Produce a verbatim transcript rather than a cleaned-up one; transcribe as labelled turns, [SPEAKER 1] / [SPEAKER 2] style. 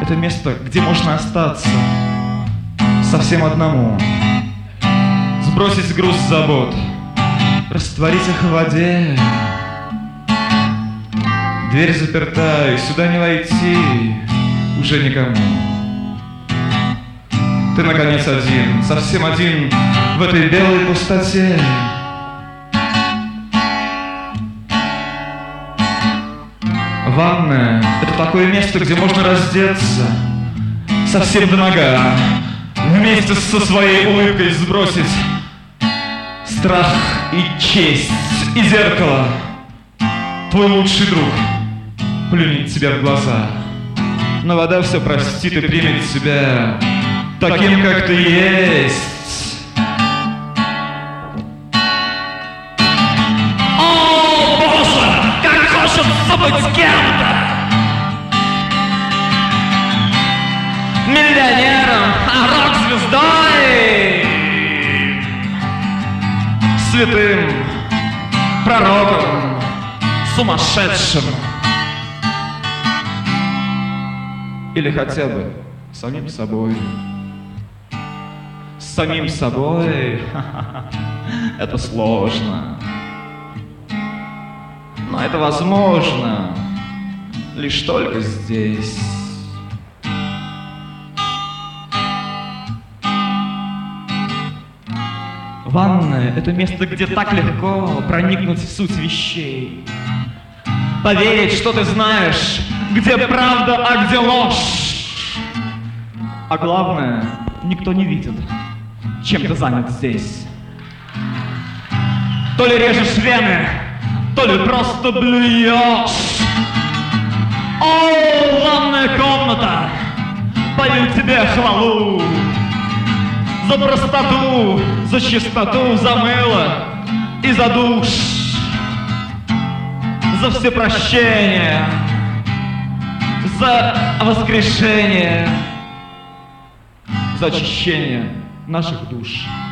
[SPEAKER 1] это место, где можно остаться совсем одному, сбросить груз забот, растворить их в воде. Дверь заперта, и сюда не войти уже никому. Ты, наконец, один, совсем один в этой белой пустоте. Ванная — это такое место, где можно раздеться совсем до нога, вместе со своей улыбкой сбросить страх и честь, и зеркало. Твой лучший друг плюнет тебе в глаза, но вода все простит и примет тебя таким, как ты есть.
[SPEAKER 2] О, Боже, как хочется быть с кем-то! Миллионером, рок-звездой,
[SPEAKER 1] Святым, пророком, сумасшедшим. Или хотя бы самим собой. С самим собой это сложно. Но это возможно лишь только здесь. Ванная — это место, где так легко проникнуть в суть вещей. Поверить, что ты знаешь, где правда, а где ложь. А главное, никто не видит, чем ты занят здесь. То ли режешь вены, то ли просто блюешь. О, ванная комната, пою тебе хвалу за простоту, за чистоту, за мыло и за душ, за все прощения, за воскрешение, за очищение наших душ.